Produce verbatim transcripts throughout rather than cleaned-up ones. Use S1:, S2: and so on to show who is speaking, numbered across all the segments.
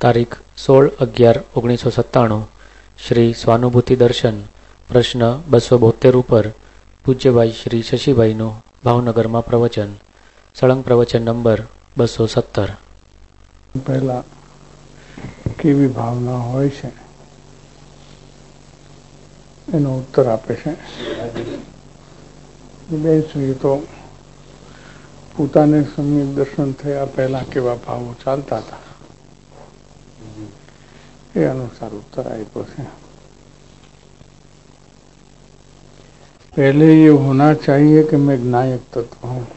S1: તારીખ સોળ અગિયાર ઓગણીસો સત્તાણું શ્રી સ્વાનુભૂતિ દર્શન પ્રશ્ન બસો બોતેર ઉપર પૂજ્યભાઈ શ્રી શશીભાઈનું ભાવનગરમાં પ્રવચન. સળંગ પ્રવચન નંબર બસો સત્તર.
S2: પહેલા કેવી ભાવના હોય છે એનો ઉત્તર આપે છે. બેસવી તો પોતાને સમ્યક દર્શન થયા પહેલા કેવા ભાવો ચાલતા હતા એ અનુસાર उत्तर आप्यो है. पहले ये होना चाहिए कि मैं ज्ञायक तत्व हूँ.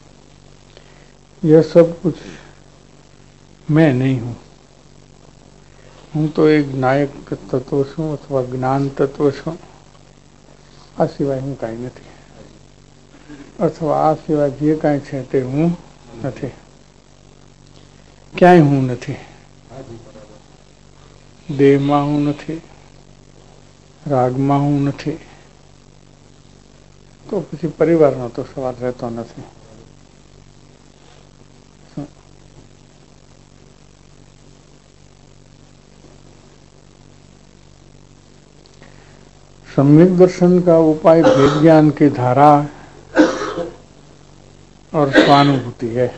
S2: यह सब कुछ मैं नहीं हूँ. हूँ तो एक ज्ञायक तत्व छूं अथवा ज्ञान तत्व छूं. आ सिवाय हूँ काई नहीं अथवा आ सिवाय जे काई छे ते हूँ नहीं. क्यांय हूँ नहीं. देह में हूँ नहीं, राग में हूँ नहीं, तो पछी परिवार नो तो सवाल रहतो नहीं. सम्यक दर्शन का उपाय भेद ज्ञान की धारा और स्वानुभूति है.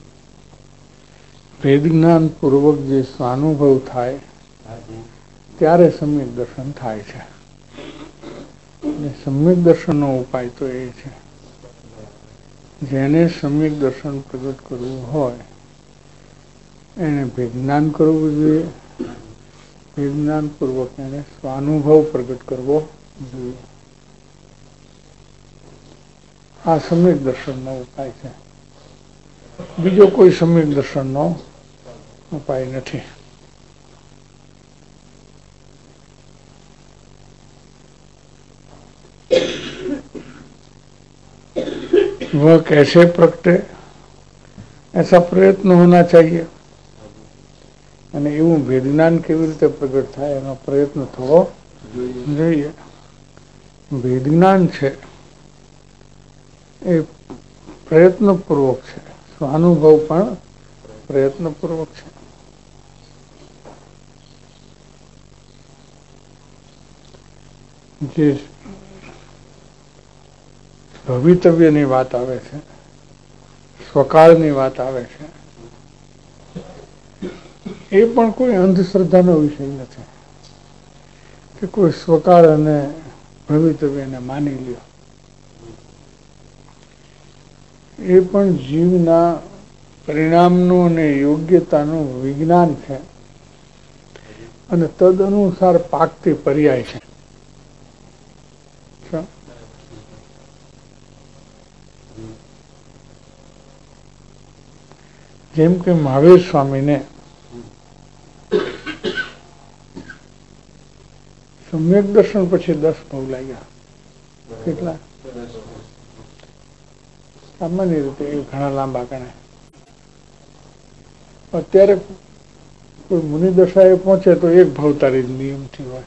S2: भेद ज्ञान पूर्वक जो स्वानुभव थाय त्यारे सम्यक दर्शन थाय छे. सम्यक दर्शन नो उपाय तो ये छे जेने सम्यक दर्शन प्रगट करवू होय एने विज्ञान करवू जोईए. विज्ञान पूर्वक एने स्वानुभव प्रगट करवो जोईए. आ सम्यक दर्शन नो उपाय छे. बीजो कोई सम्यक दर्शन नो उपाय नहीं. वह कैसे प्रगटे ऐसा प्रयत्न होना चाहिए અને એવું વેદજ્ઞાન કેવી રીતે પ્રગટ થાય એનો પ્રયત્ન થવો જોઈએ. વેદજ્ઞાન છે એ પ્રયત્નપૂર્વક છે, સ્વાનુભવ પણ પ્રયત્નપૂર્વક છે. જે ભવિતવ્યની વાત આવે છે, સ્વકાળની વાત આવે છે, એ પણ કોઈ અંધશ્રદ્ધાનો વિષય નથી કે કોઈ સ્વકાળ અને ભવિતવ્યને માની લ્યો. એ પણ જીવના પરિણામનું અને યોગ્યતાનું વિજ્ઞાન છે અને તદ અનુસાર પાકતી પર્યાય છે. જેમ કે મહાવીર સ્વામીને સમ્યક દર્શન પછી દસ ભાવ લાગ્યા. કેટલા? સામાન્ય રીતે એ ઘણા લાંબા ગણે. અત્યારે કોઈ મુનિ દશાએ પહોંચે તો એક ભાવતારી નિયમથી હોય.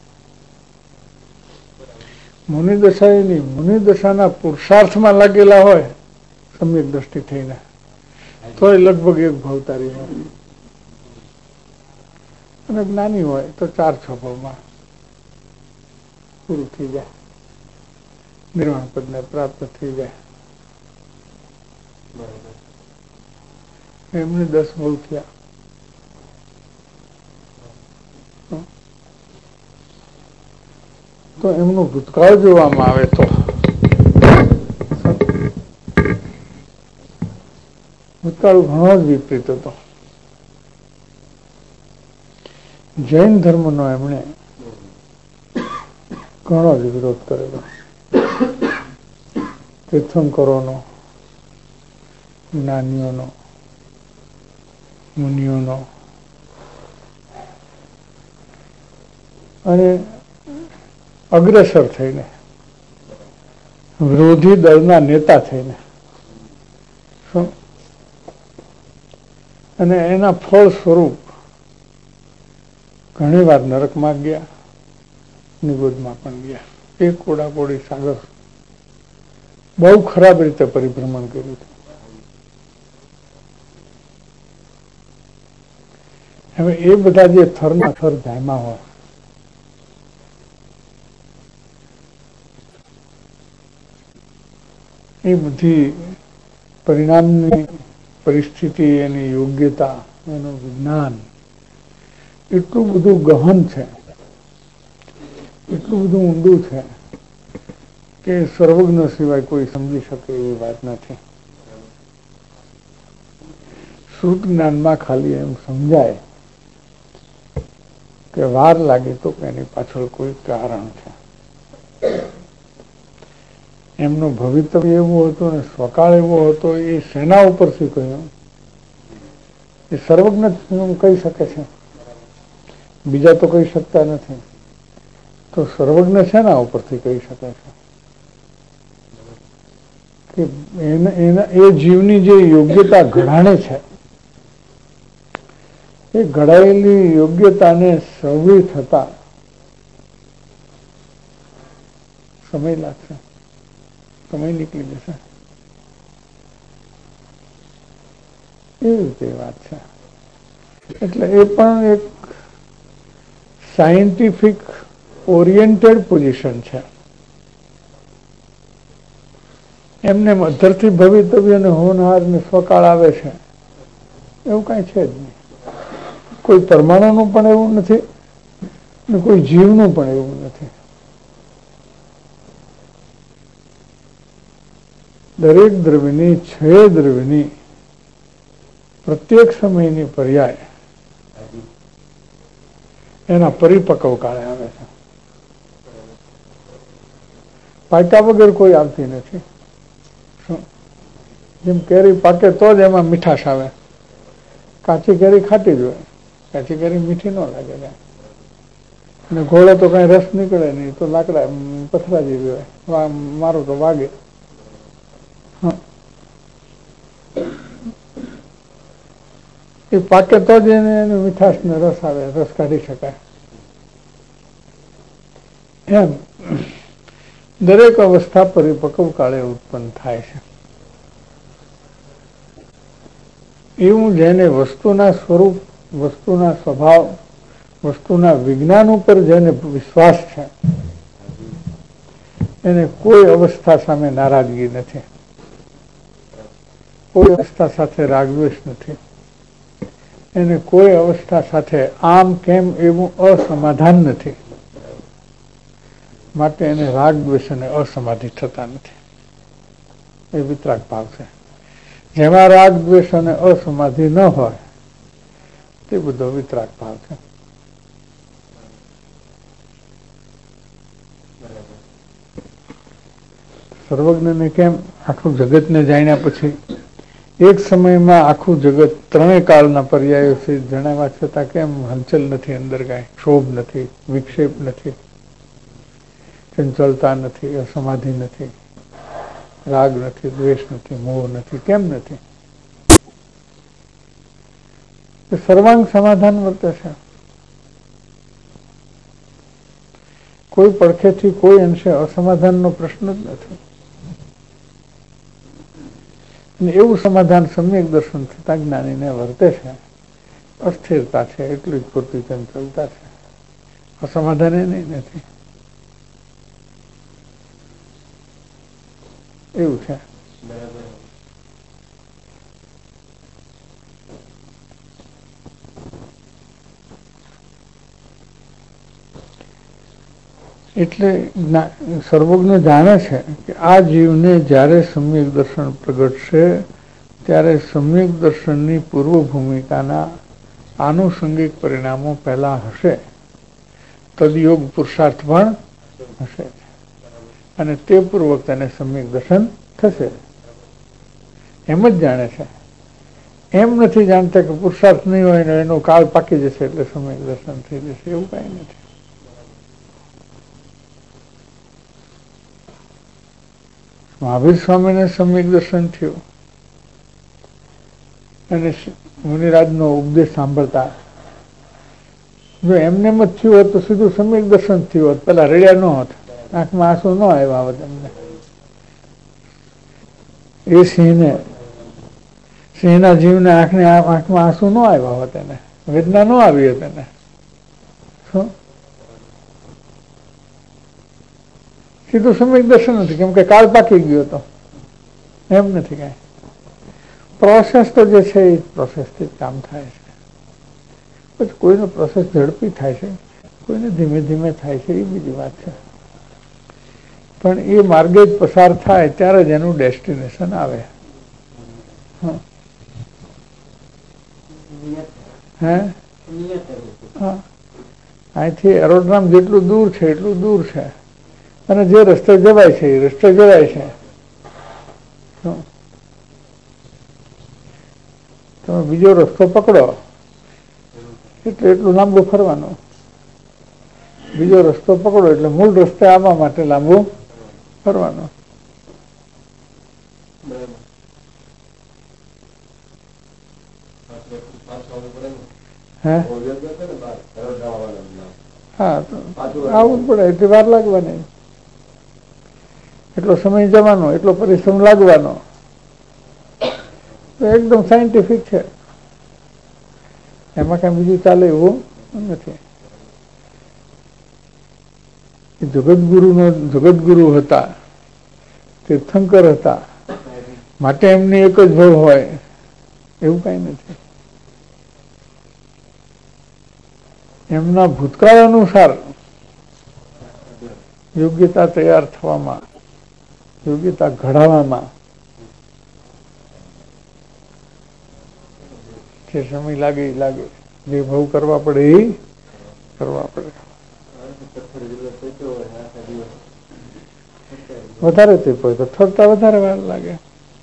S2: મુનિ દશા નહીં, મુનિ દશાના પુરુષાર્થમાં લાગેલા હોય સમ્યક દ્રષ્ટિ થઈને તો એ લગભગ એક ભાવતારી હોય. અને જ્ઞાની હોય તો ચાર છ ભાવમાં પૂરું થઈ જાય, નિર્વાણ પદને પ્રાપ્ત થઈ જાય. એમને દસ ભાવ થયા. તો એમનું ભૂતકાળ જોવામાં આવે તો ભૂતકાળ ઘણો જ વિપરીત હતો. જૈન ધર્મનો એમણે ઘણો જ વિરોધ કરેલો. તીર્થંકરોનો, જ્ઞાનીઓનો, મુનિઓનો અને અગ્રેસર થઈને વિરોધી દળના નેતા થઈને શું અને એના ફળ સ્વરૂપ ઘણી વાર નરકમાં ગયા, નિગોદમાં પણ ગયા. એક કોડાકોડી સાગર બહુ ખરાબ રીતે પરિભ્રમણ કર્યું હતું. હવે એ બધા જે થરના થર જાયમાં હોય, એ બધી પરિણામની પરિસ્થિતિ, એની યોગ્યતા, એનું વિજ્ઞાન એટલું બધું ગહન છે, એટલું બધું ઊંડું છે કે સર્વજ્ઞ સિવાય કોઈ સમજી શકે એવી વાત નથી. શ્રુત જ્ઞાનમાં ખાલી એમ સમજાય કે વાર લાગે તો એની પાછળ કોઈ કારણ છે. એમનું ભવિતવ્ય એવું હતું ને સ્વકાળ એવો હતો, એ સેના ઉપરથી કહ્યું. એ સર્વજ્ઞ કહી શકે છે, બીજા તો કહી શકતા નથી. તો સર્વજ્ઞ સેના ઉપરથી કહી શકે છે કે એના એ જીવની જે યોગ્યતા ઘડાણે છે, એ ઘડાયેલી યોગ્યતાને સવળી થતા સમય લાગશે, સમય નીકળી જશે. એવી રીતે વાત છે. એટલે એ પણ એક સાયન્ટિફિક ઓરિએન્ટેડ પોઝિશન છે. એમને મધરથી ભવિતવ્ય ને હોનહાર ને સ્વકાળ આવે છે એવું કઈ છે જ નહીં. કોઈ પરમાણુનું પણ એવું નથી ને કોઈ જીવનું પણ એવું નથી. દરેક દ્રવ્યની છ દ્રવ્યની પ્રત્યેક સમયની પર્યાય એના પરિપક્વ કાળે આવે છે. પાક્યા વગર કોઈ આવતી નથી. જેમ કેરી પાકે તો જ એમાં મીઠાશ આવે. કાચી કેરી ખાટી જ હોય, કાચી કેરી મીઠી ન લાગે. અને ઘોડે તો કઈ રસ નીકળે નહીં, તો લાકડા પથરા જેવી હોય, મારું તો વાગે. એ પાકે તો જ એને મીઠાશ ને રસ આવે, રસ કાઢી શકાય. એમ દરેક અવસ્થા પરિપક્વ કાળે ઉત્પન્ન થાય છે. એવું જેને વસ્તુના સ્વરૂપ, વસ્તુના સ્વભાવ, વસ્તુના વિજ્ઞાન ઉપર જેને વિશ્વાસ છે, એને કોઈ અવસ્થા સામે નારાજગી નથી, કોઈ અવસ્થા સાથે રાગદ્વેષ નથી, એને કોઈ અવસ્થા સાથે આમ કેમ એવું અસમાધાન નથી. માટે એને રાગ દ્વેષ અને અસમાધિ થતા નથી. એ વિતરાગ ભાવ છે. જેમાં રાગ દ્વેષ અને અસમાધિ ન હોય તે બધો વિતરાગ ભાવ છે. સર્વજ્ઞને કેમ આખું જગતને જાણ્યા પછી એક સમયમાં આખું જગત ત્રણેય કાળના પર્યાયોથી જણાવ્યા છતાં કેમ હલચલ નથી, અંદર કાંઈ ક્ષોભ નથી, વિક્ષેપ નથી, ચંચળતા નથી, અસમાધિ નથી, રાગ નથી, દ્વેષ નથી, મોહ નથી, કેમ નથી? સર્વાંગ સમાધાન વર્તે છે. કોઈ પડખેથી કોઈ અંશે અસમાધાનનો પ્રશ્ન જ નથી. એવું સમાધાન સમ્યક દર્શન થતા જ્ઞાનીને વર્તે છે. અસ્થિરતા છે, એટલી જ પૂરતી ચંચલતા છે, અસમાધાન એ નહીં નથી. એવું છે. એટલે સર્વજ્ઞ જાણે છે કે આ જીવને જ્યારે સમ્યક દર્શન પ્રગટશે ત્યારે સમ્યક દર્શનની પૂર્વ ભૂમિકાના આનુષંગિક પરિણામો પહેલા હશે, તદયોગ પુરુષાર્થ પણ હશે, અને તે પૂર્વક તેને સમ્યક દર્શન થશે. એમ જ જાણે છે. એમ નથી જાણતા કે પુરુષાર્થ નહીં હોય ને એનો કાળ પાકી જશે એટલે સમ્યક દર્શન થઈ જશે. એવું કઈ નથી. મહાવીર સ્વામીને સમ્યક દર્શન થયું અને મુનિરાજનો ઉપદેશ સાંભળતા જો એમને એમ જ થયું હોત તો સીધું સમ્યક દર્શન થયું હોત, પેલા રડ્યા ન હોત, આંખમાં આંસુ ન આવ્યા હોત એમને. એ સિંહને સિંહના જીવને આંખને આંખમાં આંસુ ન આવ્યા હોત એને, વેદના ન આવી હતી એને. શું સીધું સમ્યક દર્શન નથી, કેમ કે કાળ પાકી ગયો હતો, એમ નથી કઈ. પ્રોસેસ તો જે છે એ પ્રોસેસથી જ કામ થાય છે. પછી કોઈનો પ્રોસેસ ઝડપી થાય છે, કોઈને ધીમે ધીમે થાય છે, એ બીજી વાત છે. પણ એ માર્ગે જ પસાર થાય ત્યારે જ એનું ડેસ્ટિનેશન આવે. હે હા, અહીંથી એરોડ્રામ જેટલું દૂર છે એટલું દૂર છે, અને જે રસ્તે જવાય છે એ રસ્તે જવાય છે. તમે બીજો રસ્તો પકડો એટલે એટલું લાંબુ ફરવાનું, બીજો રસ્તો પકડો એટલે મૂળ રસ્તે આવવા માટે લાંબુ ફરવાનું. હે હા, આવવું જ પડે, એટલી વાર લાગવાની, એટલો સમય જવાનો, એટલો પરિશ્રમ લાગવાનો. તો એકદમ સાયન્ટિફિક છે, એમાં કઈ બીજું ચાલે એવું નથી. જગતગુરુ નો જગતગુરુ હતા, તીર્થંકર હતા, માટે એમને એક જ ભાવ હોય એવું કઈ નથી. એમના ભૂતકાળ અનુસાર યોગ્યતા તૈયાર થવામાં, યોગ્યતા ઘડાવામાં જે સમય લાગે એ લાગે, જે ભાવ કરવા પડે એ કરવા પડે. વધારે તે હોય તો ઠરતા વધારે વાર લાગે,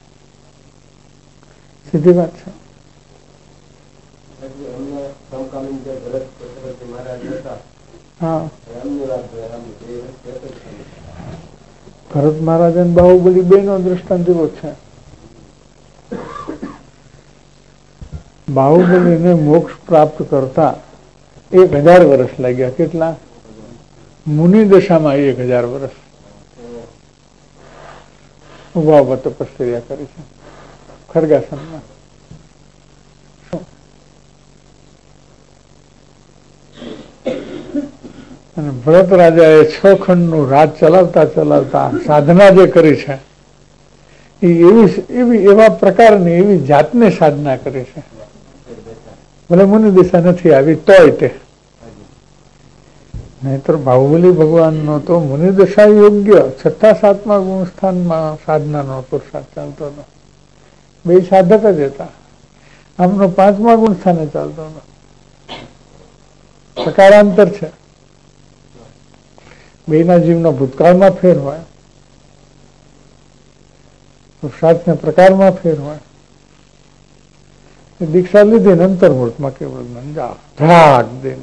S2: સીધી વાત છે. હા, ભરત મહારાજ અને બાહુબલી બે નો દ્રષ્ટાંત એવો છે. બાહુબલીને મોક્ષ પ્રાપ્ત કરતા એક હજાર વર્ષ લાગ્યા. કેટલા? મુનિ દશામાં એક હજાર વર્ષ ઉભા ઉભા તપશ્ચર્યા કરી છે ખડગાસનમાં. અને ભરત રાજાએ છ ખંડનું રાજ ચલાવતા ચલાવતા સાધના જે કરી છે એ એવી એવી એવા પ્રકારની એવી જાતને સાધના કરી છે, ભલે મુનિ દિશા નથી આવી તોય તે. નહીતર બાહુબલી ભગવાનનો તો મુનિ દશા યોગ્ય છઠ્ઠા સાતમા ગુણ સ્થાનમાં સાધનાનો પુરુષાર્થ ચાલતો હતો. બે સાધક જ હતા. આમનો પાંચમા ગુણ સ્થાને ચાલતો હતો. પ્રકારાંતર છે. બેના જીવના ભૂતકાળમાં ફેર હોય, પુરુષાર્થના પ્રકારમાં ફેર હોય. દીક્ષા લીધી ને અંતર્મુહૂર્તમાં કેવળ મંજા ધડાક દઈને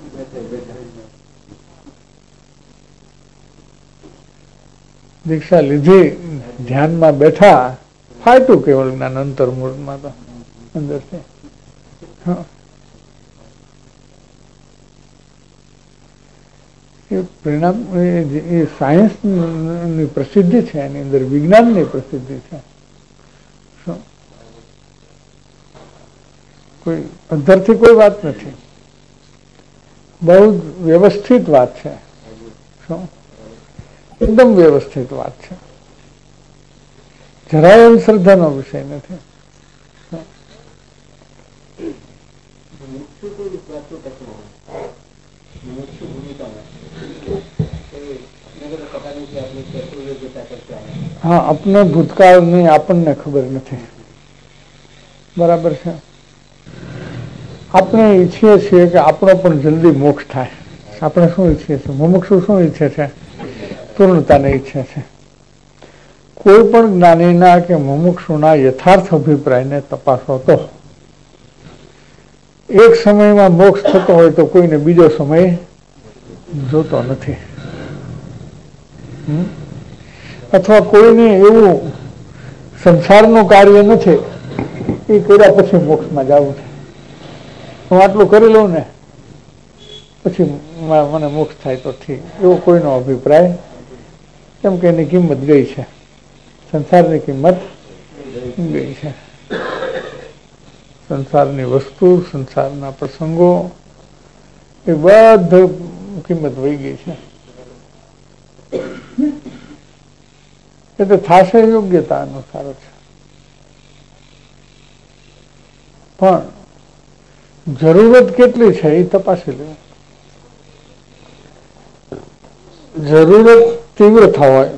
S2: દીક્ષા લીધી, ધ્યાનમાં બેઠા, ફાટ્યું કેવળ જ્ઞાન અંતર્મુહૂર્તમાં તો અંદરથી. હા, એ પરિણામ એ સાયન્સની પ્રસિદ્ધિ છે, એની અંદર વિજ્ઞાનની પ્રસિદ્ધિ છે. શું કોઈ અંદરથી કોઈ વાત નથી, બહુ વ્યવસ્થિત વાત છે. શું એકદમ વ્યવસ્થિત વાત છે, જરાય અંધશ્રદ્ધાનો વિષય નથી. હા, अपने ભૂતકાળની આપણને ખબર નથી, બરાબર છે. આપણે ઈચ્છીએ છીએ કે આપણો પણ જલ્દી મોક્ષ થાય. આપણે શું ઈચ્છીએ છીએ? મુમુક્ષુ શું ઈચ્છે છે? પૂર્ણતાને ઈચ્છે છે. કોઈ પણ જ્ઞાનીના કે મુમુક્ષુના યથાર્થ અભિપ્રાયને તપાસો તો એક સમયમાં મોક્ષ થતો હોય તો કોઈને બીજો સમય જોતો નથી, અથવા કોઈને એવું સંસારનું કાર્ય નથી એ કર્યા પછી મોક્ષમાં જવું છે. હું આટલું કરી લઉં ને પછી મને મોક્ષ થાય તો ઠીક, એવો કોઈનો અભિપ્રાય. કેમ કે એની કિંમત ગઈ છે, સંસારની કિંમત ગઈ છે. સંસારની વસ્તુ, સંસારના પ્રસંગો એ બધું કિંમત વહી ગઈ છે. એ તો થશે યોગ્યતા અનુસાર છે. પણ જરૂરત કેટલી છે એ તપાસી લેવું. જરૂરત તીવ્રતા હોય,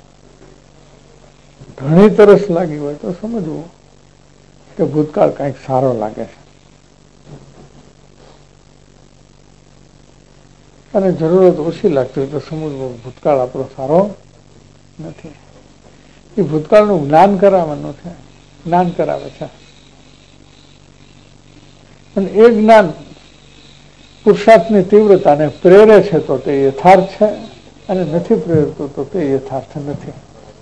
S2: ઘણી તરસ લાગી હોય તો સમજવું કે ભૂતકાળ કંઈક સારો લાગે છે. અને જરૂરત ઓછી લાગતી હોય તો સમજવું ભૂતકાળ આપણો સારો નથી. એ ભૂતકાળનું જ્ઞાન કરાવવાનું છે, જ્ઞાન કરાવે છે. અને એ જ્ઞાન પુરુષાર્થની તીવ્રતાને પ્રેરે છે તો તે યથાર્થ છે, અને નથી પ્રેરતું તો તે યથાર્થ નથી.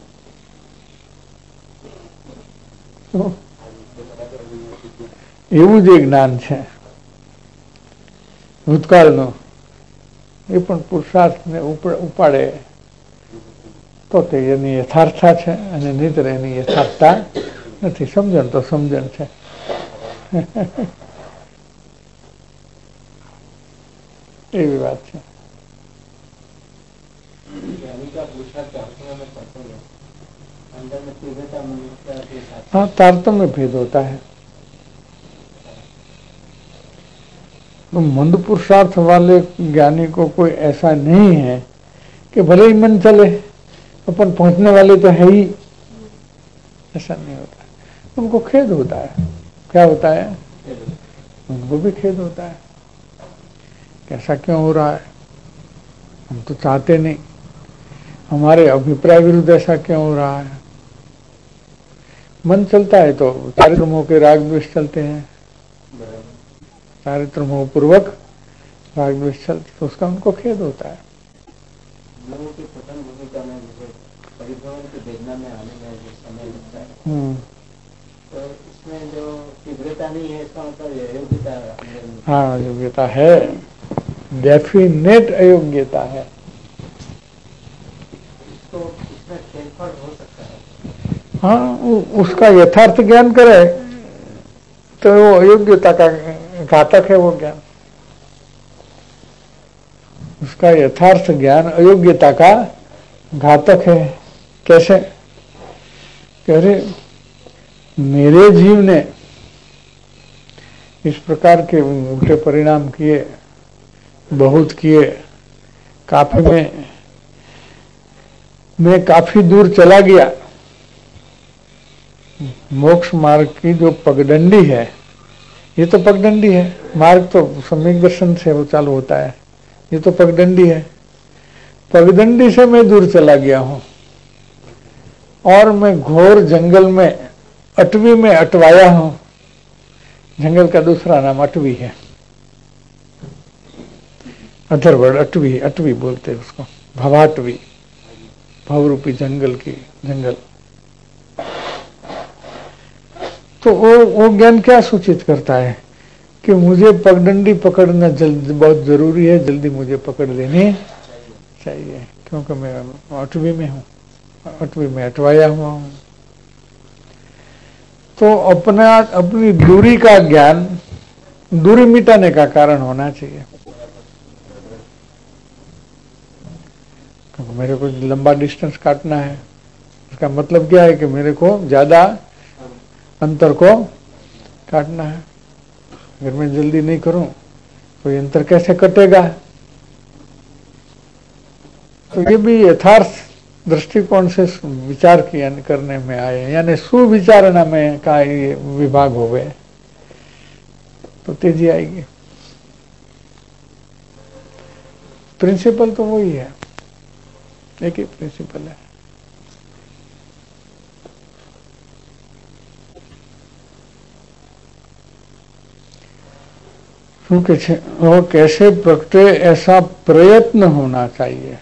S2: એવું જે જ્ઞાન છે ભૂતકાળનું, એ પણ પુરુષાર્થને ઉપાડે તો તે એની યથાર્થતા છે, અને નહીતર એની યથાર્થતા નથી. સમજણ તો સમજણ છે. એવી વાત છે. हाँ, तारतम्य भेद होता है. तो मंद पुरुषार्थ वाले ज्ञानी को कोई ऐसा नहीं है कि भले ही मन चले अपन पहुंचने वाले तो है ही, ऐसा नहीं होता. उनको खेद होता है. क्या होता है? उनको भी खेद होता है. कैसा क्यों हो रहा है? हम तो चाहते नहीं. हमारे अभिप्राय विरुद्ध ऐसा क्यों हो रहा है? मन चलता है तो चारित्र मोह के राग द्वेष चलते हैं. चारित्र मोह पूर्वक राग द्वेष चलते तो उसका उनको खेद होता है.
S3: लोगों की प्रथम भूमिका में मुझे परिभ्रमण की वेदना में आने में जो समय लगता है, तो इसमें जो तीव्रता नहीं है, इसका मतलब अयोग्यता.
S2: हाँ, अयोग्यता है, डेफिनेट अयोग्यता है.
S3: तो इसमें फेरफार हो सकता है.
S2: हाँ, उसका यथार्थ ज्ञान करे तो वो अयोग्यता का घातक है. वो ज्ञान, उसका यथार्थ ज्ञान अयोग्यता का घातक है. कैसे? कह रहे मेरे जीव ने इस प्रकार के उल्टे परिणाम किए, बहुत किए. काफी में मैं काफी दूर चला गया. मोक्ष मार्ग की जो पगडंडी है, ये तो पगडंडी है. मार्ग तो सम्यक दर्शन से वो चालू होता है. ये तो पगडंडी है. पगडंडी से मैं दूर चला गया हूं और मैं घोर जंगल में अटवी में अटवाया हूं. जंगल का दूसरा नाम अटवी है. अधरवर्ड अटवी, अटवी बोलते हैं उसको, भवाटवी, भवरूपी जंगल की जंगल. तो वो वो ज्ञान क्या सूचित करता है कि मुझे पगडंडी पकड़ना जल्द बहुत जरूरी है. जल्दी मुझे पकड़ लेनी चाहिए, क्योंकि मैं अटवी में हूँ, अटवी में अटवाया हुआ हूँ. तो अपना अपनी दूरी का ज्ञान दूरी मिटाने का कारण होना चाहिए. क्योंकि मेरे को लंबा डिस्टेंस काटना है, इसका मतलब क्या है कि मेरे को ज्यादा अंतर को काटना है. अगर मैं जल्दी नहीं करूं तो ये अंतर कैसे कटेगा? तो ये भी यथार्थ दृष्टिकोण से विचार किया करने में आए, यानी सुविचारणा में का ये विभाग हो गए तो तेजी आएगी. प्रिंसिपल तो वही है, एक ही प्रिंसिपल है. वो कैसे प्रकटे ऐसा प्रयत्न होना चाहिए.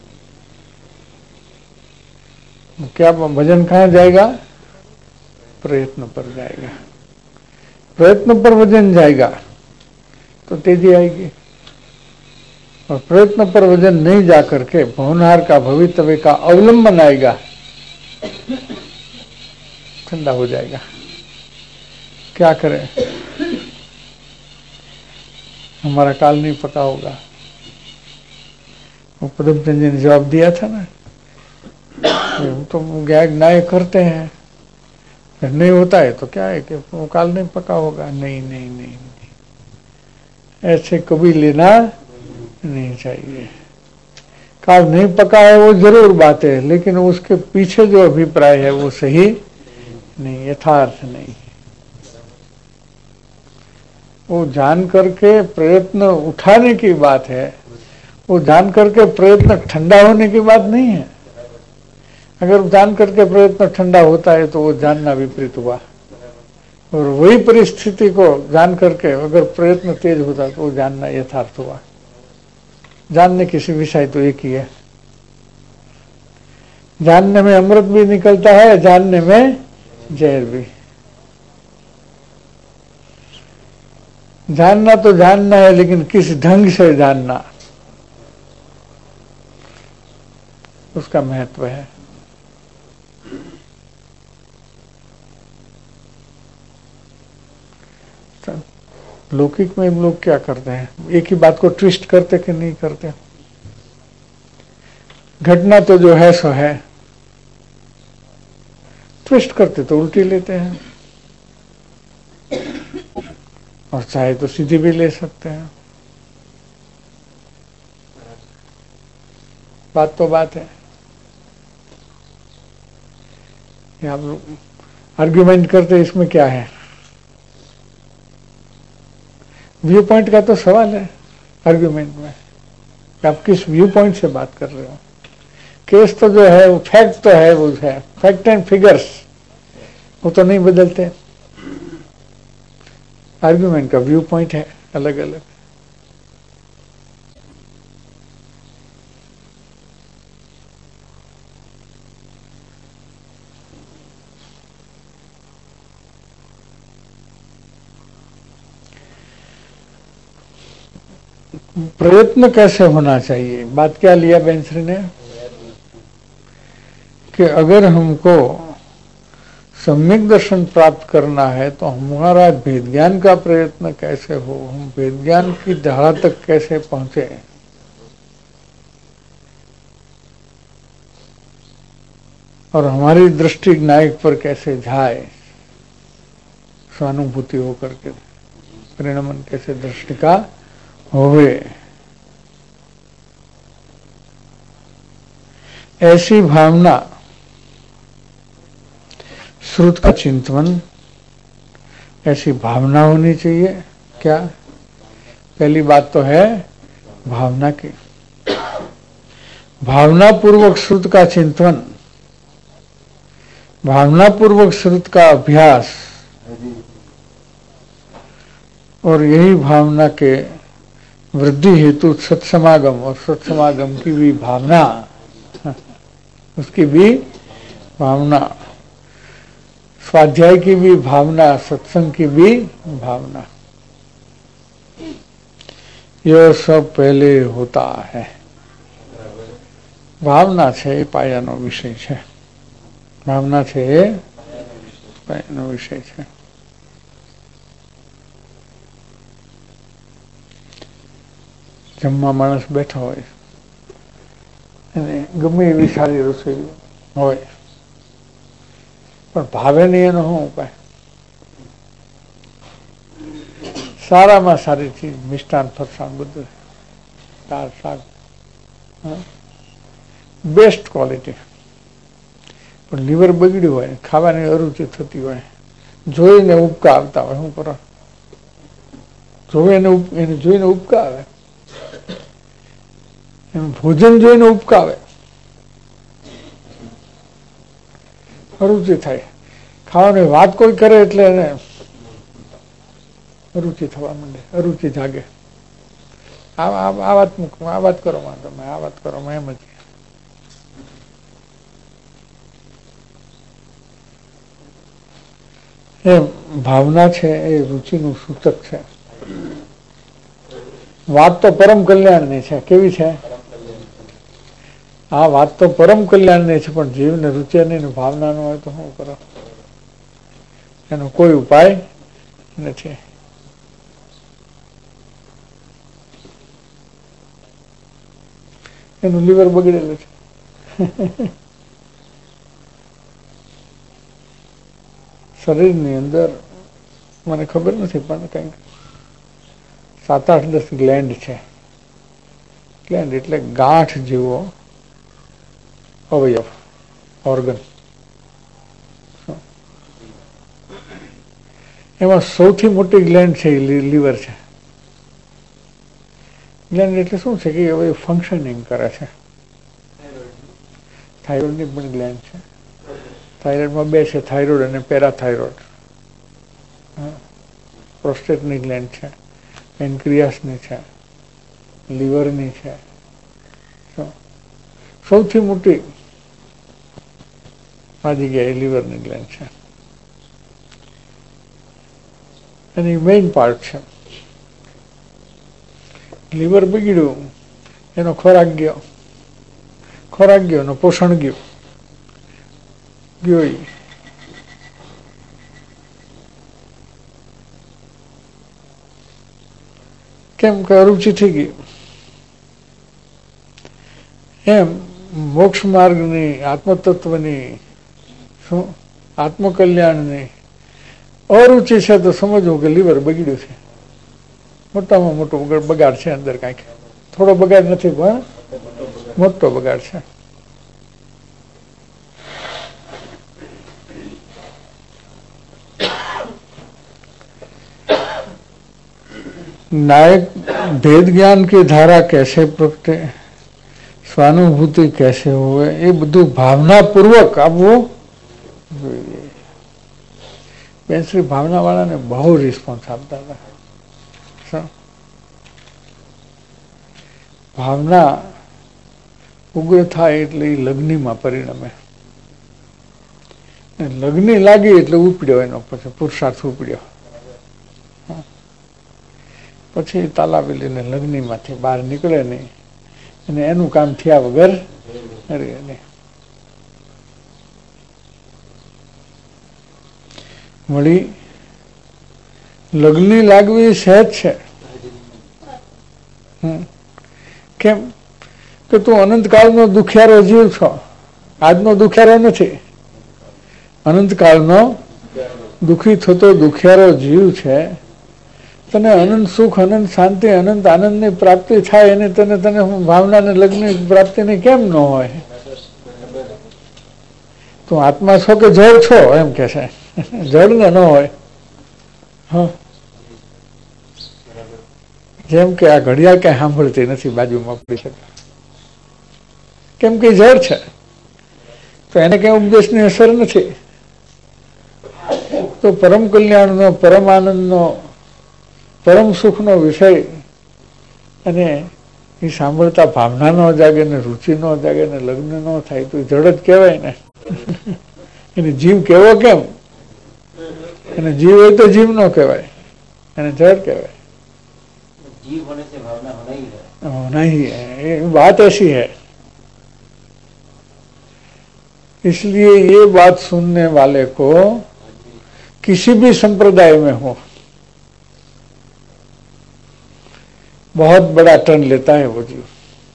S2: क्या भजन कहाँ जाएगा? प्रयत्न पर जाएगा. प्रयत्न पर वजन जाएगा तो तेजी आएगी. और प्रयत्न पर वजन नहीं जाकर के भवनहार का भवितव्य का अवलंबन आएगा, ठंडा हो जाएगा. क्या करें? हमारा काल नहीं पका होगा। वो पदमचंद जी ने जवाब दिया था ना, हम तो ज्ञान न्याय करते हैं, फिर नहीं होता है तो क्या है कि वो काल नहीं पका होगा। नहीं नहीं नहीं, नहीं। ऐसे कभी लेना नहीं चाहिए। काल नहीं पका है वो जरूर बात है, लेकिन उसके पीछे जो अभिप्राय है वो सही नहीं, यथार्थ नहीं। वो जान करके प्रयत्न उठाने की बात है, वो जान करके प्रयत्न ठंडा होने की बात नहीं है। अगर जान करके प्रयत्न ठंडा होता है तो वो जानना विपरीत हुआ, और वही परिस्थिति को जान करके अगर प्रयत्न तेज होता तो वो जानना यथार्थ हुआ। जानने की विषय तो एक ही है। जानने में अमृत भी निकलता है, जानने में जहर भी। जानना तो जानना है, लेकिन किस ढंग से जानना, उसका महत्व है। लौकिक में लोग क्या करते हैं, एक ही बात को ट्विस्ट करते कि नहीं करते। घटना तो जो है सो है, ट्विस्ट करते तो उल्टी लेते हैं, और चाहे तो सीधी भी ले सकते हैं। बात तो बात है। आप लोग आर्ग्यूमेंट करते, इसमें क्या है? व्यू पॉइंट का तो सवाल है आर्ग्यूमेंट में, आप किस व्यू पॉइंट से बात कर रहे हो। केस तो जो है वो फैक्ट तो है, वो है फैक्ट एंड फिगर्स, वो तो नहीं बदलते। आर्ग्यूमेंट का व्यू पॉइंट है अलग अलग। प्रयत्न कैसे होना चाहिए, बात क्या लिया बेंसरी ने कि अगर हमको सम्यक दर्शन प्राप्त करना है तो हमारा भेद ज्ञान का प्रयत्न कैसे हो, हम भेद ज्ञान की धारा तक कैसे पहुंचे। और हमारी दृष्टि नायक पर कैसे जाए, स्वानुभूति होकर के परिणमन कैसे दृष्टि का होवे। ऐसी भावना, श्रुत का चिंतन, ऐसी भावना होनी चाहिए। क्या पहली बात तो है भावना की, भावना पूर्वक श्रुत का चिंतन, भावना पूर्वक श्रुत का अभ्यास, और यही भावना के वृद्धि हेतु सत्समागम, और सत्समागम की भी भावना, उसकी भी भावना, स्वाध्याय की भी भावना, सत्संग की भी भावना, यह सब पहले होता है। भावना छे पायानो विषय छे, भावना छे पायानो विषय छे। જમવા માણસ બેઠા હોય અને ગમે એવી સારી રસોઈ હોય પણ ભાવે નહીં, એનો શું ઉપાય? સારામાં સારી ચીજ, મિષ્ટાન ફરસાણ બધું, દાળ શાક, બેસ્ટ ક્વોલિટી, પણ લીવર બગડ્યું હોય, ખાવાની અરુચિ થતી હોય, જોઈને ઉપકા આવતા હોય, શું કરો? જોવે એને જોઈને ઉપકા આવે, ભોજન જોઈને ઉપકાવે, અરુચિ થાય, ખાવાની વાત કોઈ કરે એટલે એને અરુચિ થવા માંડે, અરુચિ જાગે। આ વાત મૂકો, આ વાત કરો માં, તમે આ વાત કરો માં, એમ જ એ ભાવના છે, એ રુચિનું સૂચક છે। વાત તો પરમ કલ્યાણની છે, કેવી છે? આ વાત તો પરમ કલ્યાણની છે, પણ જીવને રુચિ નહીં, ભાવના ન હોય તો શું કરો? એનો કોઈ ઉપાય નથી। એનું લીવર બગડેલું છે. શરીરની અંદર મને ખબર નથી પણ કંઈક સાત આઠ દસ ગ્લેન્ડ છે. ગ્લેન્ડ એટલે ગાંઠ જેવો અવયવ, ઓર્ગન. એમાં સૌથી મોટી ગ્લેન્ડ છે એ લીવર છે. ગ્લેન્ડ એટલે શું છે કે હવે ફંક્શનિંગ કરે છે. થાઇરોઇડની પણ ગ્લેન્ડ છે. થાઇરોઇડમાં બે છે, થાઇરોઇડ અને પેરાથાઇરોઇડ. પ્રોસ્ટેટની ગ્લેન્ડ છે, પેનક્રિયાસની છે, લીવરની છે. સૌથી મોટી આ જગ્યાએ લીવરની ગ્લેન્ડ છે. એની મેઇન પાર્ટ છે. લીવર બગડ્યું, એનો ખોરાક ગયો, ખોરાક ગયો એનો પોષણ ગયું, ગયો કેમ કે અરુચિ થઈ ગઈ. એમ મોક્ષ માર્ગની, આત્મતત્વની, શું આત્મકલ્યાણની અરુચિ છે તો સમજવું કે લીવર બગડ્યું છે. મોટામાં મોટો બગાડ છે અંદર. કાંઈક થોડો બગાડ નથી પણ મોટો બગાડ છે. नायक भेद ज्ञान की धारा कैसे प्रगटे, स्वानुभूति कैसे हुए, ये બધું ભાવનાપૂર્વક આપવું જોઈએ. બેન શ્રી ભાવના વાળાને બહુ રિસ્પોન્સ આપતા હતા. ભાવના ઉગ્ર થાય એટલે એ લગ્નમાં પરિણમે. લગ્ની લાગી એટલે ઉપડ્યો એનો પછી પુરુષાર્થ ઉપડ્યો. પછી તાલાવી લઈને લગ્નીમાંથી બહાર નીકળે નહીં અને એનું કામ થયા વગર રહે નહીં. વળી લગ્ની લાગવી સહેજ છે. કેમ કે તું અનંતકાળનો દુખિયારો જીવ છો, આજનો દુખિયારો નથી. અનંતકાળનો દુઃખી થતો દુખિયારો જીવ છે. તને અનંત સુખ, અનંત શાંતિ, અનંત આનંદની પ્રાપ્તિ થાય એને તને તને ભાવનાને લગ્નની પ્રાપ્તિની કેમ ન હોય? તું આત્મા છો કે જળ છો એમ કે છે. જળ ને ન હોય. હા, જેમ કે આ ઘડિયાળ કઈ સાંભળતી નથી, બાજુમાં પડી શકે, કેમ કે જળ છે તો એને કઈ ઉપદેશની અસર નથી. તો પરમ કલ્યાણનો, પરમ આનંદનો, પરમ સુખનો વિષય અને એ સાંભળતા ભાવના ન જાગે ને રુચિ ન જાગે ને લગ્ન ન થાય તો જડ જ કહેવાય ને. એને જીવ કેવો કેમ? એને જીવ હોય તો જીવ ન કહેવાય, એને જડ કહેવાય.
S3: जीव होने से भावना होना ही है.
S2: होना ही है, ये बात ऐसी है. इसलिए ये बात सुनने वाले को किसी भी संप्रदाय में हो बहुत बड़ा टर्न लेता है वो जीव.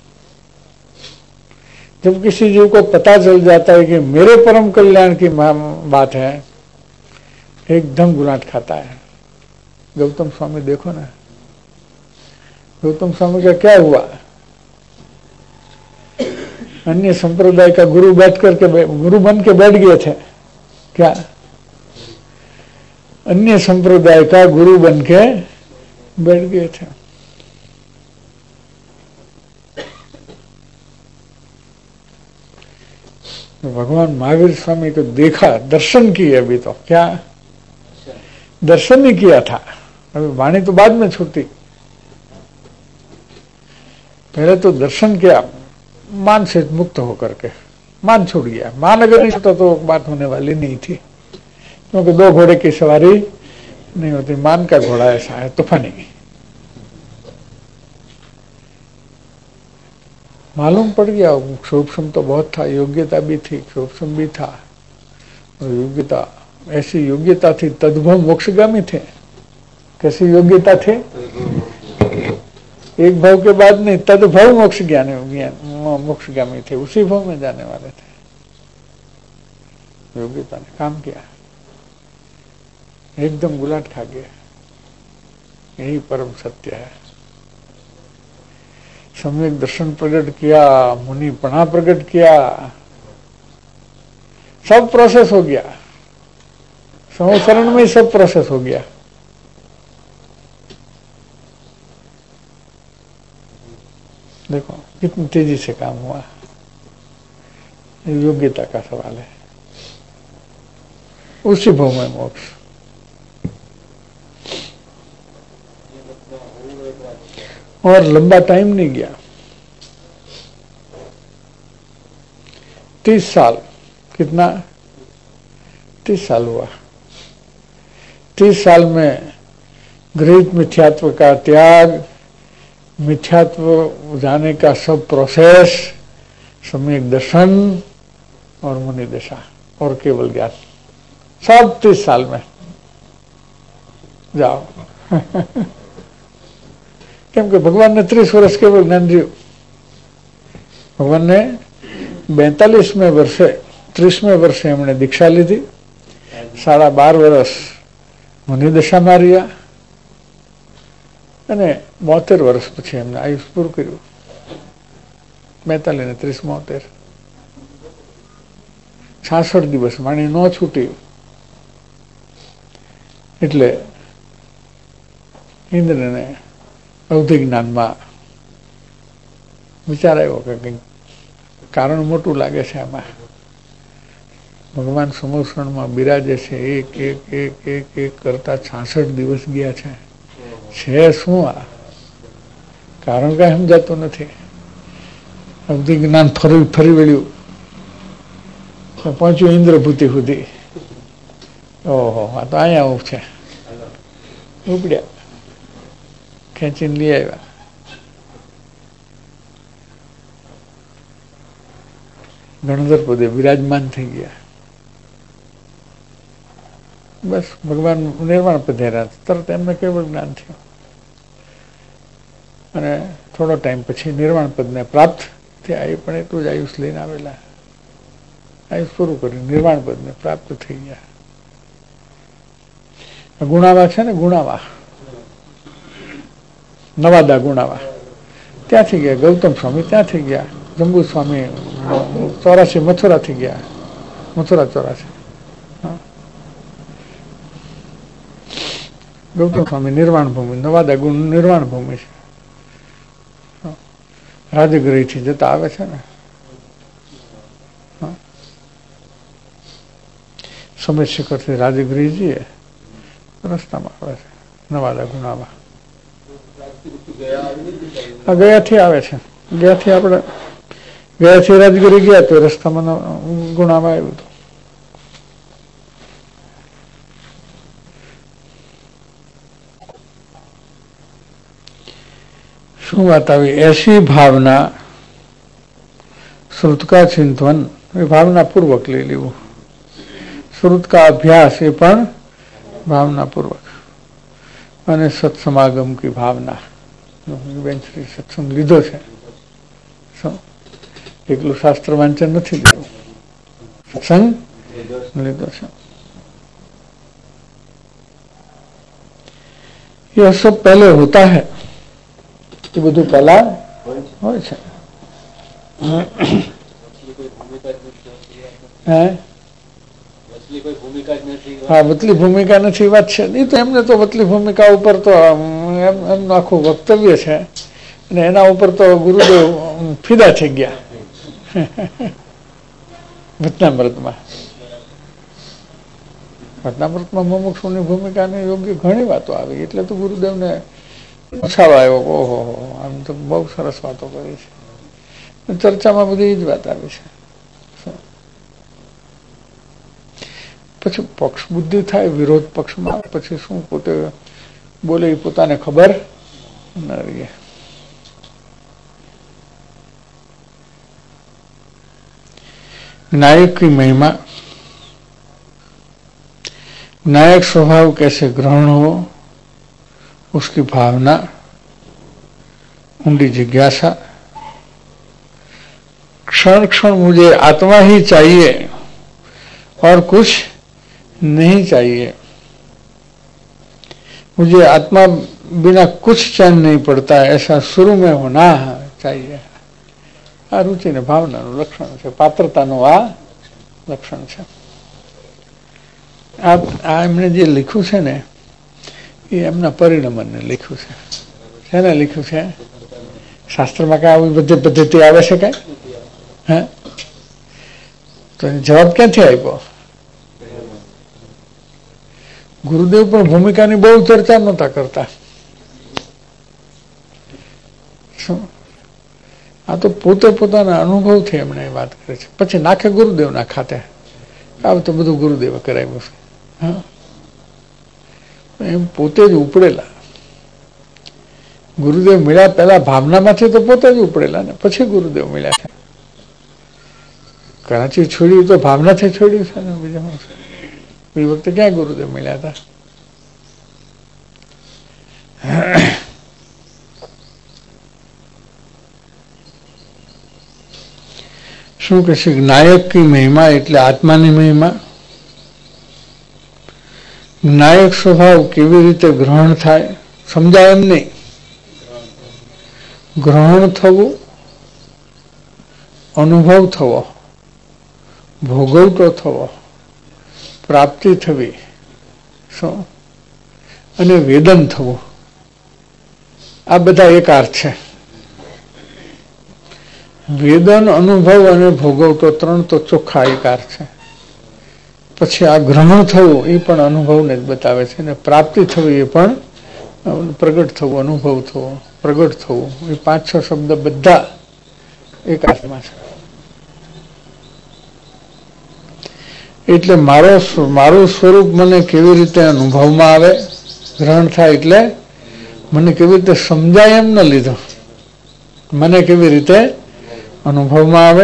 S2: जब किसी जीव को पता चल जाता है कि मेरे परम कल्याण की बात है, एकदम गुलाट खाता है. गौतम स्वामी देखो ना, गौतम स्वामी का क्या हुआ? अन्य संप्रदाय का गुरु बैठ करके गुरु बन के बैठ गए थे. क्या? अन्य संप्रदाय का गुरु बन के बैठ गए थे. भगवान महावीर स्वामी को देखा, दर्शन किए. अभी तो क्या दर्शन ही किया था, अभी वाणी तो बाद में छूटी. पहले तो दर्शन किया, मान से मुक्त होकर के मान छूट गया. मान अगर नहीं छूटा तो बात होने वाली नहीं थी, क्योंकि दो घोड़े की सवारी नहीं होती. मान का घोड़ा ऐसा है, तूफानी. मालूम पड़ गया सूक्ष्म तो बहुत था, योग्यता भी थी, सूक्ष्म भी था. और योग्यता ऐसी योग्यता थी, तद्भव मोक्षगामी थे. कैसी योग्यता थे? एक भाव के बाद नहीं, तद भाव मोक्ष ज्ञान मोक्ष ज्ञानी थे, उसी भाव में जाने वाले थे। योग्यता ने काम किया, एकदम गुलाट खा गया। यही परम सत्य है। सम्यक दर्शन प्रकट किया, मुनिपना प्रकट किया, सब प्रोसेस हो गया, संवसरण में सब प्रोसेस हो गया। देखो कितनी तेजी से काम हुआ। योग्यता का सवाल है। उसी भाव में मोक्ष। और लंबा टाइम नहीं गया, तीस साल। कितना? तीस साल हुआ। तीस साल में गृहीत मिथ्यात्व का त्याग, मिथ्यात्व जाने का सब प्रोसेस, सम्यक दर्शन और मुनि दशा और केवल ज्ञान, सब तीस साल में। जाओ કેમ કે ભગવાનને ત્રીસ વર્ષ કેવળ જ્ઞાન રહ્યું। ભગવાનને બેતાલીસમે વર્ષે ત્રીસમે વર્ષે એમણે દીક્ષા લીધી, સાડા બાર વર્ષ મુનિ દશામાં રહ્યા અને બોતેર વર્ષ પછી એમને આયુષ પૂરું કર્યું। બેતાલીસ ને ત્રીસ બોતેર, છાસઠ દિવસ વાણી ન છૂટી। એટલે ઇન્દ્રને અવધિ જ્ઞાનમાં વિચાર આવ્યો કે કંઈક કારણ મોટું લાગે છે આમાં। ભગવાન સમોસણમાં બિરાજે છે, એક એક એક એક એક કરતા છાસઠ દિવસ ગયા છે, છે શું આ? કારણ કઈ સમજાતું નથી। અવધિ જ્ઞાન ફરી ફરી વળ્યું, પહોંચ્યું ઇન્દ્રભૂતિ સુધી। ઓહો, આ તો અહીંયા આવું છે। ઉપડ્યા, ખેંચીને લઈ આવ્યા। ગણધર પદે વિરાજમાન થઈ ગયા। બસ ભગવાન નિર્વાણ પધાર્યા, તરત એમને કેવળ જ્ઞાન થયું અને થોડો ટાઈમ પછી નિર્વાણ પદને પ્રાપ્ત થયા। એ પણ એટલું જ આયુષ લઈને આવેલા, આયુષ પૂરું કરી નિર્વાણ પદને પ્રાપ્ત થઈ ગયા। ગુણાવા છે ને, ગુણાવા નવાદા ગુણાવા, ત્યાંથી ગયા। ગૌતમ સ્વામી ત્યાંથી ગયા। જંબુ સ્વામી ચોરાસી મથુરાથી ગયા, મથુરા ચોરાસી। ગૌતમ સ્વામી નિર્વાણ ભૂમિ, નવાદા ગુણ નિર્વાણ ભૂમિ છે। રાજગૃહ થી જતા આવે છે ને, સમય શિખર થી રાજગૃહ જઈએ રસ્તામાં આવે છે નવાદા ગુણાવા। ગયાથી આવે છે, ગયાથી આપણે ગયાથી રાજગીરી ગયા તો રસ્તામાં ગુણામાં આવ્યું હતું। શું વાત આવી? ऐसी भावना श्रुत का चिंतन, એ ભાવના પૂર્વક લઈ લેવું। શ્રુત કા અભ્યાસ એ પણ ભાવના પૂર્વક, અને સત્સમાગમ કી ભાવના। શ્રી સત્સંગ લીધો છે, એકલું શાસ્ત્ર વાંચન નથી લીધું, સત્સંગ લીધો છે। यह सब पहले होता है, ये બધું પહેલા હોય છે। હા, વતલી ભૂમિકા નથી, વાત છે એ તો એમને તો વતલી ભૂમિકા ઉપર તો એમનું આખું વક્તવ્ય છે અને એના ઉપર તો ગુરુદેવ ફિદા થઈ ગયા। વચનામૃતમાં વચનામૃતમાં મુમુક્ષુની ભૂમિકાની યોગ્ય ઘણી વાતો આવી, એટલે તો ગુરુદેવને પછાડો આવ્યો। ઓહો, આમ તો બહુ સરસ વાતો કરી છે, ચર્ચામાં બધી જ વાત આવી છે। પછી પક્ષ બુદ્ધિ થાય, વિરોધ પક્ષમાં, પછી શું પોતે બોલે એ પોતાને ખબર ન રહે। नायक की महिमा, नायक स्वभाव कैसे ग्रहण हो, उसकी भावना ऊंडी जिज्ञासा, क्षण क्षण मुझे आत्मा ही चाहिए और कुछ नहीं चाहिए, मुझे आत्मा बिना कुछ चैन नहीं पड़ता है, ऐसा शुरू में होना चाहिए। आ रुचि ने भावना लक्षण है, पात्रता आ लक्षण है। आप आ एमने जे लिख्યું છે ને એ એમના પરિણમને लिख्યું છે। શેને लिख्યું છે? શાસ્ત્રમાં કાંઈ આવી બધી પદ્ધતિ આવે છે કાંઈ? હે તો જવાબ ક્યાંથી આપ્યો? ગુરુદેવ પણ ભૂમિકાની બહુ ચર્ચા નહોતા કરતા। શું આ તો પોતે પોતાના અનુભવથી એમણે વાત કરે છે, પછી નાખે ગુરુદેવના ખાતે, આ તો બધું ગુરુદેવે કરાવ્યું છે। હા, એમ પોતે જ ઉપડેલા। ગુરુદેવ મળ્યા પહેલા ભાવનામાંથી તો પોતે જ ઉપડેલા ને પછી ગુરુદેવ મળ્યા છે। કરાચી છોડ્યું તો ભાવનાથી છોડ્યું છે ને, બીજા એ વખતે ક્યાં ગુરુદેવ મળ્યા હતા? શું કે છે? નાયક કી મહિમા એટલે આત્માની મહિમા। નાયક સ્વભાવ કેવી રીતે ગ્રહણ થાય સમજાય એમ નહીં। ગ્રહણ થવું, અનુભવ થવો, ભોગવટો થવો, પ્રાપ્તિ થવી, શું અને વેદન થવું, આ બધા એક અર્થ છે। વેદન, અનુભવ અને ભોગવટો ત્રણ તો ચોખ્ખા એક અર્થ છે। પછી આ ગ્રહણ થવું એ પણ અનુભવને જ બતાવે છે, અને પ્રાપ્તિ થવી એ પણ પ્રગટ થવું, અનુભવ થવો, પ્રગટ થવું, એ પાંચ છ શબ્દ બધા એક અર્થમાં છે। એટલે મારો મારું સ્વરૂપ મને કેવી રીતે અનુભવમાં આવે, ગ્રહણ થાય એટલે મને કેવી રીતે સમજાય એમ ન લીધો, મને કેવી રીતે અનુભવમાં આવે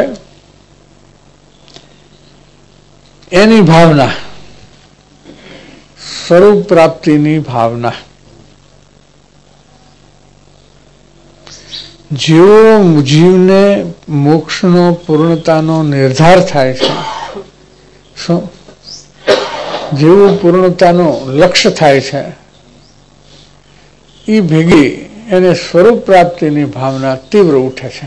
S2: એની ભાવના, સ્વરૂપ પ્રાપ્તિની ભાવના। જેવો જીવને મોક્ષનો પૂર્ણતાનો નિર્ધાર થાય છે, શું જેવું પૂર્ણતાનું લક્ષ્ય થાય છે, એ ભેગી એને સ્વરૂપ પ્રાપ્તિની ભાવના તીવ્ર ઉઠે છે।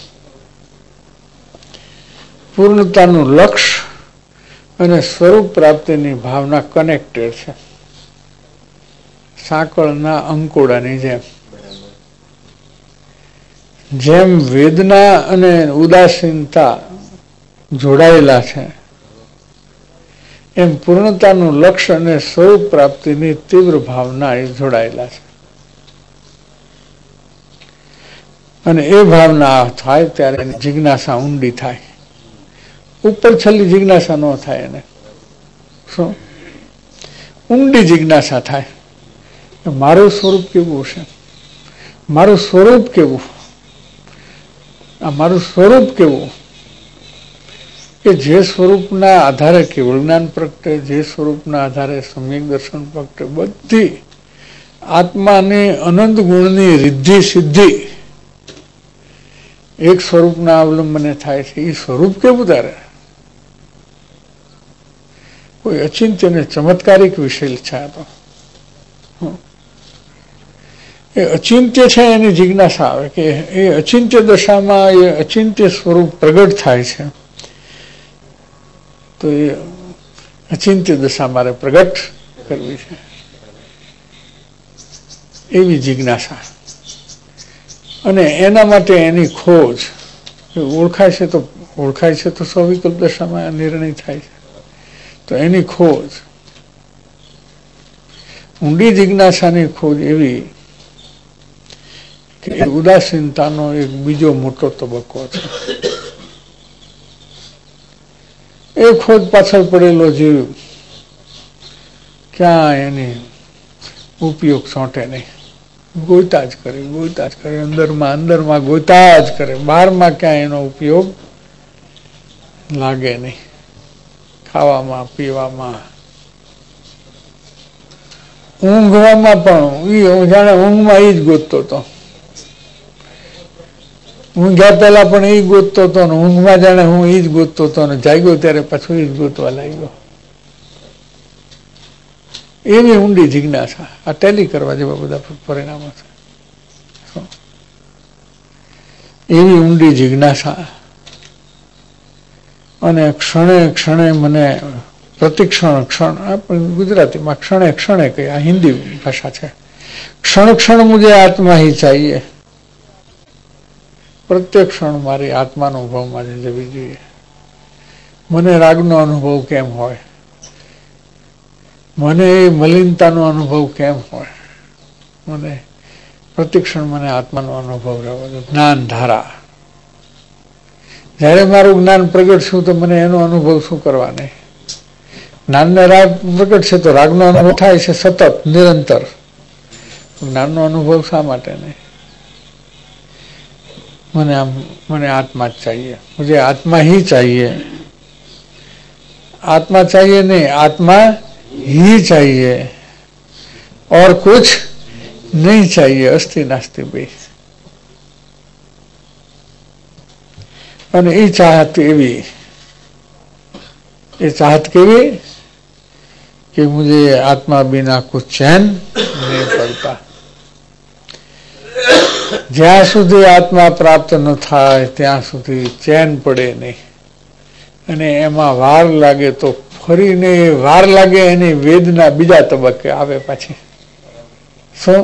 S2: પૂર્ણતાનું લક્ષ્ય અને સ્વરૂપ પ્રાપ્તિની ભાવના કનેક્ટેડ છે, સાંકળના અંકોડાની જેમ। જેમ વેદના અને ઉદાસીનતા જોડાયેલા છે, એમ પૂર્ણતાનું લક્ષ્ય અને સ્વરૂપ પ્રાપ્તિની તીવ્ર ભાવના એ જોડાયેલા છે। અને એ ભાવના થાય ત્યારે એની જિજ્ઞાસા ઊંડી થાય, ઉપર છેલ્લી જિજ્ઞાસા ન થાય, એને શું ઊંડી જિજ્ઞાસા થાય, મારું સ્વરૂપ કેવું છે, મારું સ્વરૂપ કેવું, આ મારું સ્વરૂપ કેવું કે જે સ્વરૂપના આધારે કેવળ જ્ઞાન પ્રગટે, જે સ્વરૂપના આધારે સમ્યક દર્શન પ્રગટે, બધી આત્માની અનંત ગુણની રિદ્ધિ સિદ્ધિ એક સ્વરૂપના અવલંબને થાય છે। એ સ્વરૂપ કેવું તારે? કોઈ અચિંત્ય ને ચમત્કારિક વિષય છે આ તો। એ અચિંત્ય છે એની જિજ્ઞાસા આવે કે એ અચિંત્ય દશામાં એ અચિંત્ય સ્વરૂપ પ્રગટ થાય છે, તો એ અચિંત્ય દશા મારે પ્રગટ કરવી છે, એવી જિજ્ઞાસા। અને એના માટે એની ખોજ, ઓળખાય છે તો ઓળખાય છે તો સવિકલ્પ દશામાં નિર્ણય થાય છે, તો એની ખોજ, ઊંડી જિજ્ઞાસાની ખોજ એવી કે ઉદાસીનતાનો એક બીજો મોટો તબક્કો છે। એ ખોજ પાછળ પડેલો જીવ ક્યાં એની ઉપયોગ છોંટે નહીં, ગોઈતા જ કરે, ગોઈતા જ કરે, અંદરમાં અંદરમાં ગોઈતા જ કરે, બહારમાં ક્યાં એનો ઉપયોગ લાગે નહીં, ખાવામાં, પીવામાં, ઊંઘવામાં પણ એ જાણે ઊંઘમાં એ જ ગોતતો હતો। ઊંઘ્યા પહેલા પણ એ ગોતતો હતો ને ઊંઘમાં જાણે હું એ જ ગોતતો હતો ને જાગ્યો ત્યારે પાછું એ જ ગોતવા લાગ્યો. એવી ઊંડી જિજ્ઞાસા. આ ટેલી કરવા જેવા બધા પરિણામો છે. એવી ઊંડી જિજ્ઞાસા અને ક્ષણે ક્ષણે મને પ્રતિક્ષણ ક્ષણ આપણે ગુજરાતીમાં ક્ષણે ક્ષણે કઈ આ હિન્દી ભાષા છે. ક્ષણ ક્ષણ મુજે આત્મા હી ચાહીએ. પ્રત્યેક ક્ષણ મારી આત્માનો અનુભવમાં જવી જોઈએ. મને રાગનો અનુભવ કેમ હોય, મને એ મલિનતાનો અનુભવ કેમ હોય, મને પ્રતિક્ષણ મને આત્માનો અનુભવ રહેવો જોઈએ. જ્ઞાન ધારા જયારે મારું જ્ઞાન પ્રગટ છું તો મને એનો અનુભવ શું કરવા નહીં. જ્ઞાનને રાગ પ્રગટ છે તો રાગનો અનુભવ થાય છે સતત નિરંતર. જ્ઞાનનો અનુભવ શા માટે નહીં? મને આમ મને આત્મા જ चाहिए, मुझे आत्मा ही चाहिए. आत्मा चाहिए नहीं, आत्मा ही चाहिए और कुछ नहीं चाहिए. अस्थि नास्ति भी. અને એ ચાહત એવી એ ચાહત કેવી कि मुझे आत्मा बिना कुछ चैन नहीं पड़ता. જ્યાં સુધી આત્મા પ્રાપ્ત ન થાય ત્યાં સુધી ચેન પડે નહીં. અને એમાં વાર લાગે તો ફરીને વાર લાગે એની વેદના બીજા તબક્કે આવે પાછી. શું?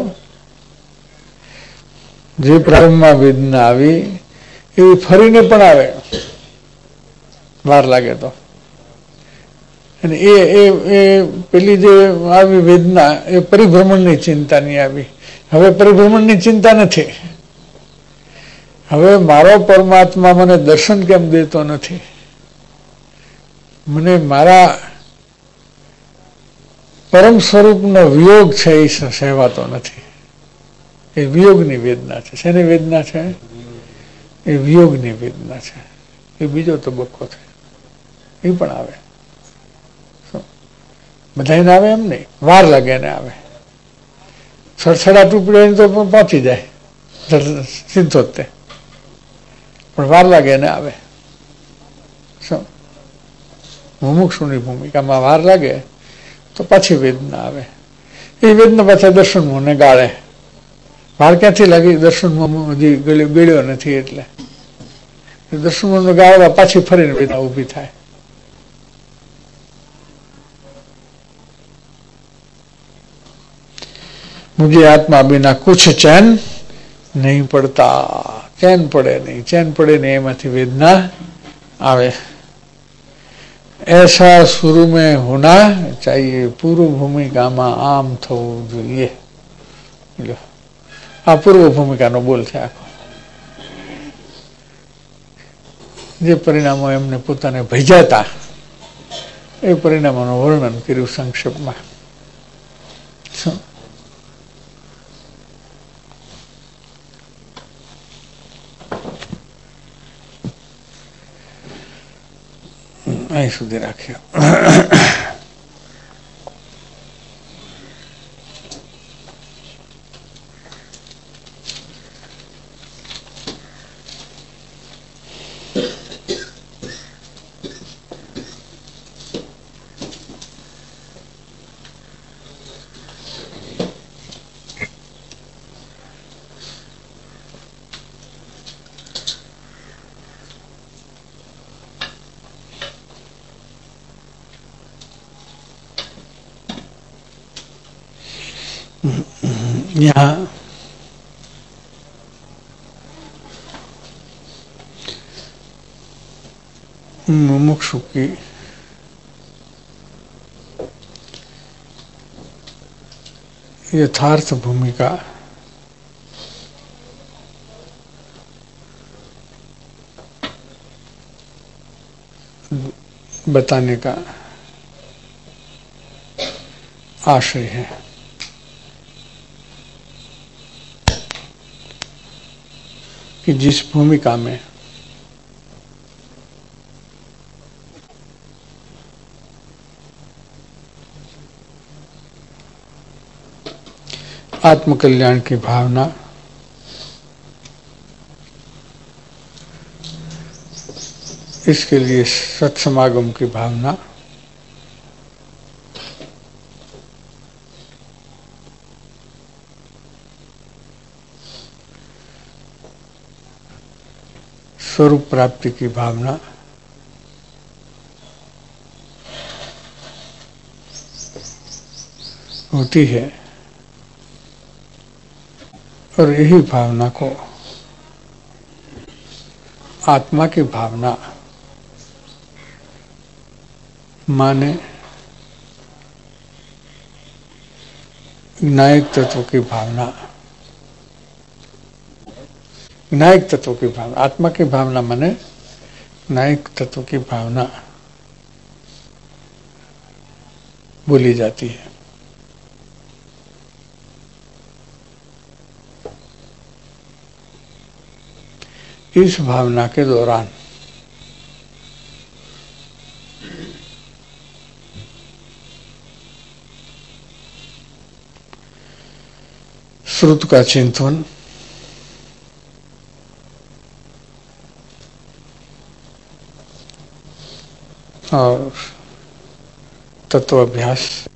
S2: જે પ્રારંભમાં વેદના આવી એવી ફરીને પણ આવે વાર લાગે તો. અને એ એ પેલી જે આવી વેદના એ પરિભ્રમણની ચિંતાની આવી. હવે પરિભ્રમણની ચિંતા નથી. હવે મારો પરમાત્મા મને દર્શન કેમ દેતો નથી, મને મારા પરમ સ્વરૂપનો વિયોગ છે એ સહેવાતો નથી. એ વિયોગની વેદના છે. શેની વેદના છે? એ વિયોગની વેદના છે. એ બીજો તબક્કો છે. એ પણ આવે. બધાને આવે એમ નહીં, વાર લાગે એને આવે. સડસડા ટૂપડે તો પહોંચી જાય સીધો જ તે, પણ વાર લાગે એને આવે. શું? મુમુક્ષુની ભૂમિકામાં વાર લાગે તો પાછી વેદના આવે. એ વેદના પાછા દર્શનમાં ને ગાળે. વાર ક્યાંથી લાગી? દર્શનમાં હજી ગળ્યો નથી એટલે દર્શનમાં ગાળવા પાછી ફરીને વેદના ઊભી થાય. मुझे आत्मा बिना कुछ चैन नहीं पड़ता. चैन પડે નહીં. चैन પડે नहीं એમાંથી वेदना આવે. ऐसा शुरू में होना चाहिए. पूर्व भूमिकाમાં આમ થવું જોઈએ. આ પૂર્વ ભૂમિકાનો બોલ છે આખો. જે પરિણામો એમને પોતાને ભેજાતા એ પરિણામોનું વર્ણન કર્યું સંક્ષેપમાં. શું? અહીં સુધી રાખ્યો. यहाँ मुमुक्षु की यथार्थ भूमिका बताने का आशय है. कि जिस भूमिका में आत्मकल्याण की भावना इसके लिए सत्समागम की भावना, स्वरूप प्राप्ति की भावना, होती है। और यही भावना को आत्मा की भावना माने ज्ञायक तत्व की भावना, ज्ञायक तत्व की भावना, आत्मा की भावना माने ज्ञायक तत्व की भावना बोली जाती है। इस भावना के दौरान श्रुत का चिंतन और तत्व अभ्यास